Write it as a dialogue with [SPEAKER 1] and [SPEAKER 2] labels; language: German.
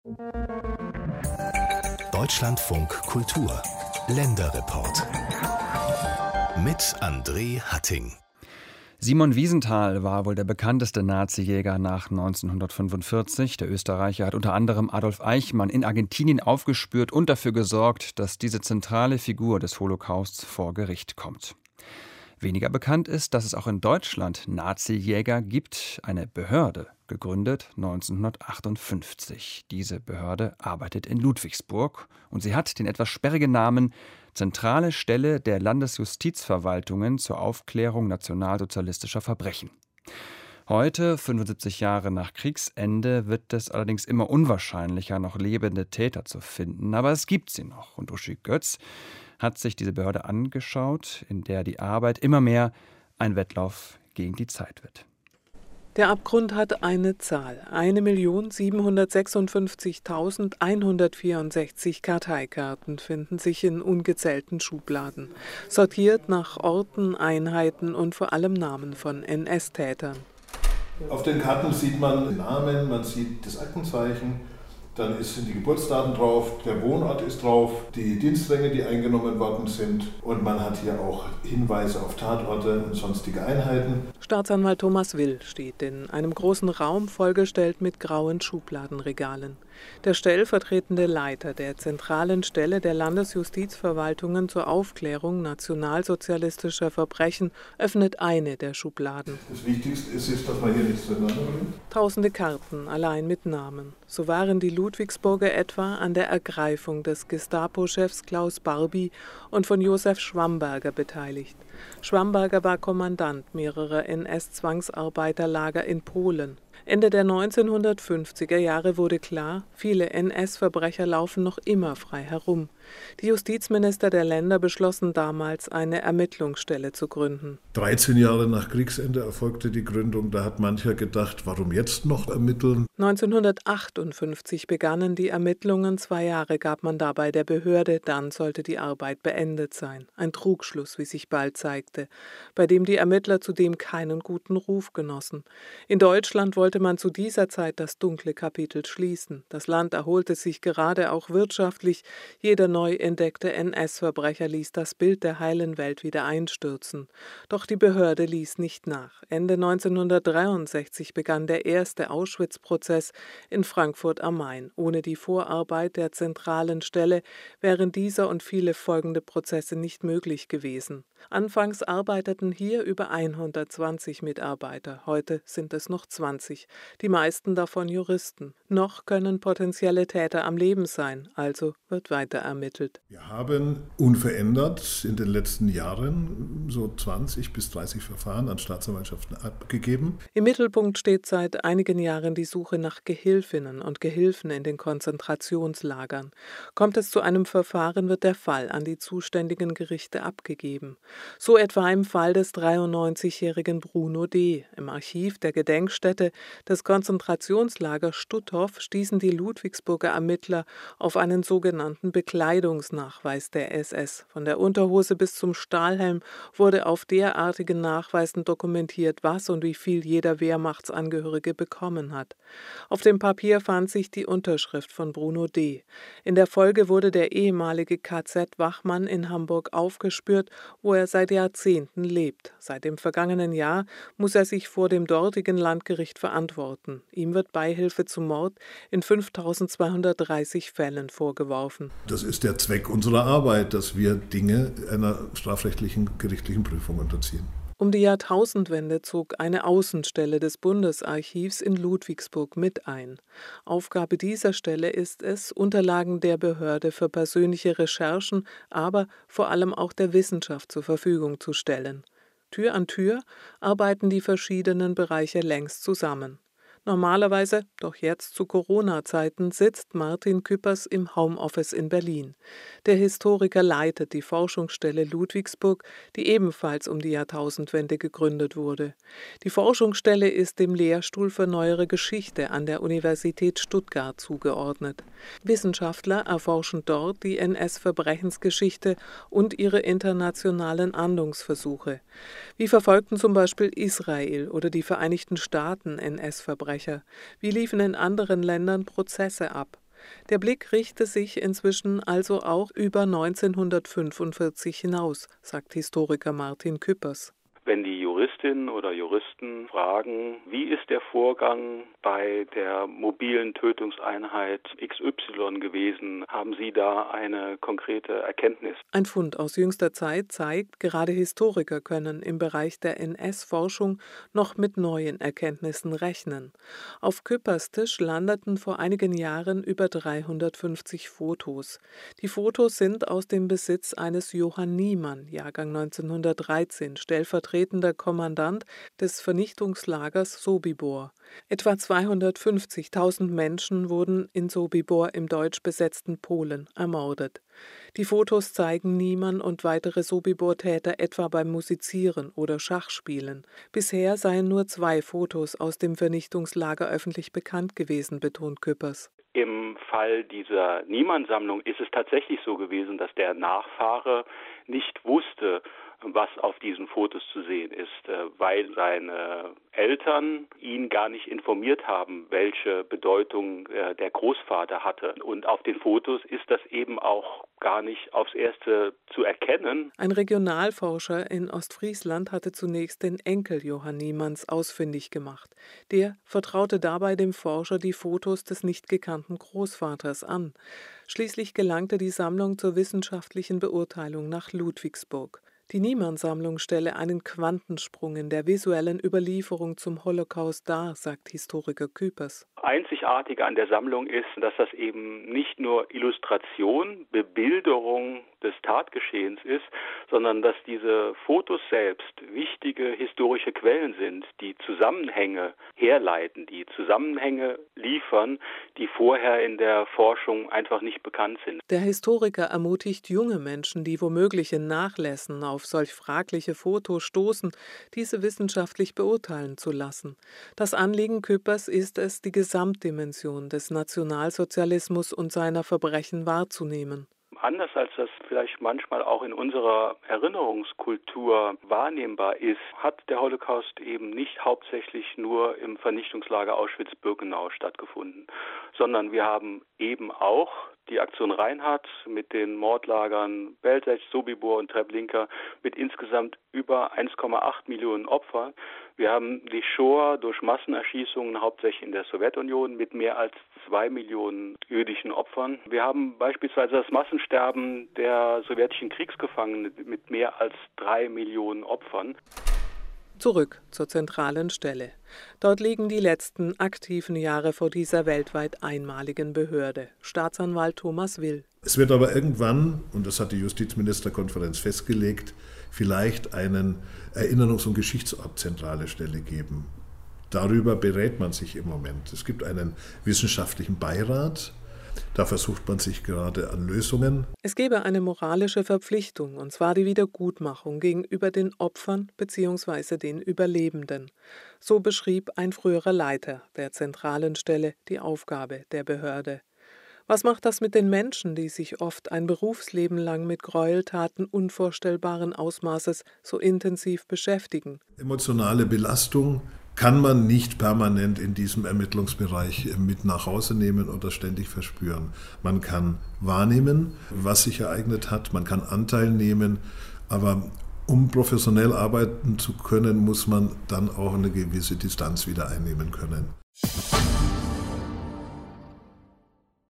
[SPEAKER 1] Deutschlandfunk Kultur Länderreport mit André Hatting.
[SPEAKER 2] Simon Wiesenthal war wohl der bekannteste Nazi-Jäger nach 1945. Der Österreicher hat unter anderem Adolf Eichmann in Argentinien aufgespürt und dafür gesorgt, dass diese zentrale Figur des Holocausts vor Gericht kommt. Weniger bekannt ist, dass es auch in Deutschland Nazi-Jäger gibt, eine Behörde, gegründet 1958. Diese Behörde arbeitet in Ludwigsburg und sie hat den etwas sperrigen Namen Zentrale Stelle der Landesjustizverwaltungen zur Aufklärung nationalsozialistischer Verbrechen. Heute, 75 Jahre nach Kriegsende, wird es allerdings immer unwahrscheinlicher, noch lebende Täter zu finden. Aber es gibt sie noch. Und Uschi Götz hat sich diese Behörde angeschaut, in der die Arbeit immer mehr ein Wettlauf gegen die Zeit wird.
[SPEAKER 3] Der Abgrund hat eine Zahl: 1.756.164 Karteikarten finden sich in ungezählten Schubladen, sortiert nach Orten, Einheiten und vor allem Namen von NS-Tätern.
[SPEAKER 4] Auf den Karten sieht man den Namen, man sieht das Aktenzeichen, dann sind die Geburtsdaten drauf, der Wohnort ist drauf, die Dienstränge, die eingenommen worden sind, und man hat hier auch Hinweise auf Tatorte und sonstige Einheiten.
[SPEAKER 3] Staatsanwalt Thomas Will steht in einem großen Raum vollgestellt mit grauen Schubladenregalen. Der stellvertretende Leiter der zentralen Stelle der Landesjustizverwaltungen zur Aufklärung nationalsozialistischer Verbrechen öffnet eine der Schubladen.
[SPEAKER 4] Das Wichtigste ist, dass man hier nichts zueinander bringt.
[SPEAKER 3] Tausende Karten, allein mit Namen. So waren die Ludwigsburger etwa an der Ergreifung des Gestapo-Chefs Klaus Barbie und von Josef Schwamberger beteiligt. Schwamberger war Kommandant mehrerer NS-Zwangsarbeiterlager in Polen. Ende der 1950er Jahre wurde klar, viele NS-Verbrecher laufen noch immer frei herum. Die Justizminister der Länder beschlossen damals, eine Ermittlungsstelle zu gründen.
[SPEAKER 4] 13 Jahre nach Kriegsende erfolgte die Gründung. Da hat mancher gedacht, warum jetzt noch ermitteln?
[SPEAKER 3] 1958 begannen die Ermittlungen. 2 Jahre gab man dabei der Behörde, dann sollte die Arbeit beendet sein. Ein Trugschluss, wie sich bald zeigte, bei dem die Ermittler zudem keinen guten Ruf genossen. In Deutschland wollte man zu dieser Zeit das dunkle Kapitel schließen. Das Land erholte sich gerade auch wirtschaftlich. Jeder neu entdeckte NS-Verbrecher ließ das Bild der heilen Welt wieder einstürzen. Doch die Behörde ließ nicht nach. Ende 1963 begann der erste Auschwitz-Prozess in Frankfurt am Main. Ohne die Vorarbeit der zentralen Stelle wären dieser und viele folgende Prozesse nicht möglich gewesen. Anfangs arbeiteten hier über 120 Mitarbeiter. Heute sind es noch 20, die meisten davon Juristen. Noch können potenzielle Täter am Leben sein, also wird weiter ermittelt.
[SPEAKER 4] Wir haben unverändert in den letzten Jahren so 20 bis 30 Verfahren an Staatsanwaltschaften abgegeben.
[SPEAKER 3] Im Mittelpunkt steht seit einigen Jahren die Suche nach Gehilfinnen und Gehilfen in den Konzentrationslagern. Kommt es zu einem Verfahren, wird der Fall an die zuständigen Gerichte abgegeben. So etwa im Fall des 93-jährigen Bruno D. Im Archiv der Gedenkstätte des Konzentrationslagers Stutthof stießen die Ludwigsburger Ermittler auf einen sogenannten Bekleidungsnachweis der SS. Von der Unterhose bis zum Stahlhelm wurde auf derartigen Nachweisen dokumentiert, was und wie viel jeder Wehrmachtsangehörige bekommen hat. Auf dem Papier fand sich die Unterschrift von Bruno D. In der Folge wurde der ehemalige KZ-Wachmann in Hamburg aufgespürt, wo er seit Jahrzehnten lebt. Seit dem vergangenen Jahr muss er sich vor dem dortigen Landgericht verantworten. Ihm wird Beihilfe zum Mord in 5.230 Fällen vorgeworfen.
[SPEAKER 4] Das ist der Zweck unserer Arbeit, dass wir Dinge einer strafrechtlichen, gerichtlichen Prüfung unterziehen.
[SPEAKER 3] Um die Jahrtausendwende zog eine Außenstelle des Bundesarchivs in Ludwigsburg mit ein. Aufgabe dieser Stelle ist es, Unterlagen der Behörde für persönliche Recherchen, aber vor allem auch der Wissenschaft zur Verfügung zu stellen. Tür an Tür arbeiten die verschiedenen Bereiche längst zusammen. Normalerweise, doch jetzt zu Corona-Zeiten, sitzt Martin Küppers im Homeoffice in Berlin. Der Historiker leitet die Forschungsstelle Ludwigsburg, die ebenfalls um die Jahrtausendwende gegründet wurde. Die Forschungsstelle ist dem Lehrstuhl für Neuere Geschichte an der Universität Stuttgart zugeordnet. Wissenschaftler erforschen dort die NS-Verbrechensgeschichte und ihre internationalen Ahndungsversuche. Wie verfolgten zum Beispiel Israel oder die Vereinigten Staaten NS-Verbrecher? Wie liefen in anderen Ländern Prozesse ab? Der Blick richte sich inzwischen also auch über 1945 hinaus, sagt Historiker Martin Küppers.
[SPEAKER 5] Wenn die Juristinnen oder Juristen fragen, wie ist der Vorgang bei der mobilen Tötungseinheit XY gewesen, haben Sie da eine konkrete Erkenntnis?
[SPEAKER 3] Ein Fund aus jüngster Zeit zeigt, gerade Historiker können im Bereich der NS-Forschung noch mit neuen Erkenntnissen rechnen. Auf Küppers Tisch landeten vor einigen Jahren über 350 Fotos. Die Fotos sind aus dem Besitz eines Johann Niemann, Jahrgang 1913, stellvertretender Kommandant des Vernichtungslagers Sobibór. Etwa 250.000 Menschen wurden in Sobibór im deutsch besetzten Polen ermordet. Die Fotos zeigen Niemann und weitere Sobibór-Täter etwa beim Musizieren oder Schachspielen. Bisher seien nur 2 Fotos aus dem Vernichtungslager öffentlich bekannt gewesen, betont Küppers.
[SPEAKER 5] Im Fall dieser Niemann-Sammlung ist es tatsächlich so gewesen, dass der Nachfahre nicht wusste, was auf diesen Fotos zu sehen ist, weil seine Eltern ihn gar nicht informiert haben, welche Bedeutung der Großvater hatte. Und auf den Fotos ist das eben auch gar nicht aufs Erste zu erkennen.
[SPEAKER 3] Ein Regionalforscher in Ostfriesland hatte zunächst den Enkel Johann Niemanns ausfindig gemacht. Der vertraute dabei dem Forscher die Fotos des nicht gekannten Großvaters an. Schließlich gelangte die Sammlung zur wissenschaftlichen Beurteilung nach Ludwigsburg. Die Niemann-Sammlung stelle einen Quantensprung in der visuellen Überlieferung zum Holocaust dar, sagt Historiker Küppers.
[SPEAKER 5] Einzigartig an der Sammlung ist, dass das eben nicht nur Illustration, Bebilderung des Tatgeschehens ist, sondern dass diese Fotos selbst wichtige historische Quellen sind, die Zusammenhänge herleiten, die Zusammenhänge liefern, die vorher in der Forschung einfach nicht bekannt sind.
[SPEAKER 3] Der Historiker ermutigt junge Menschen, die womöglich in Nachlässen auf solch fragliche Fotos stoßen, diese wissenschaftlich beurteilen zu lassen. Das Anliegen Küppers ist es, die Gesamtdimension des Nationalsozialismus und seiner Verbrechen wahrzunehmen.
[SPEAKER 5] Anders als das vielleicht manchmal auch in unserer Erinnerungskultur wahrnehmbar ist, hat der Holocaust eben nicht hauptsächlich nur im Vernichtungslager Auschwitz-Birkenau stattgefunden, sondern wir haben eben auch die Aktion Reinhardt mit den Mordlagern Belzec, Sobibór und Treblinka mit insgesamt über 1,8 Millionen Opfern. Wir haben die Shoah durch Massenerschießungen hauptsächlich in der Sowjetunion mit mehr als 2 Millionen jüdischen Opfern. Wir haben beispielsweise das Massensterben der sowjetischen Kriegsgefangenen mit mehr als 3 Millionen Opfern.
[SPEAKER 3] Zurück zur zentralen Stelle. Dort liegen die letzten aktiven Jahre vor dieser weltweit einmaligen Behörde. Staatsanwalt Thomas Will.
[SPEAKER 4] Es wird aber irgendwann, und das hat die Justizministerkonferenz festgelegt, vielleicht einen Erinnerungs- und Geschichtsort zentrale Stelle geben. Darüber berät man sich im Moment. Es gibt einen wissenschaftlichen Beirat. Da versucht man sich gerade an Lösungen.
[SPEAKER 3] Es gebe eine moralische Verpflichtung, und zwar die Wiedergutmachung gegenüber den Opfern bzw. den Überlebenden. So beschrieb ein früherer Leiter der zentralen Stelle die Aufgabe der Behörde. Was macht das mit den Menschen, die sich oft ein Berufsleben lang mit Gräueltaten unvorstellbaren Ausmaßes so intensiv beschäftigen?
[SPEAKER 4] Emotionale Belastung kann man nicht permanent in diesem Ermittlungsbereich mit nach Hause nehmen oder ständig verspüren. Man kann wahrnehmen, was sich ereignet hat, man kann Anteil nehmen, aber um professionell arbeiten zu können, muss man dann auch eine gewisse Distanz wieder einnehmen können.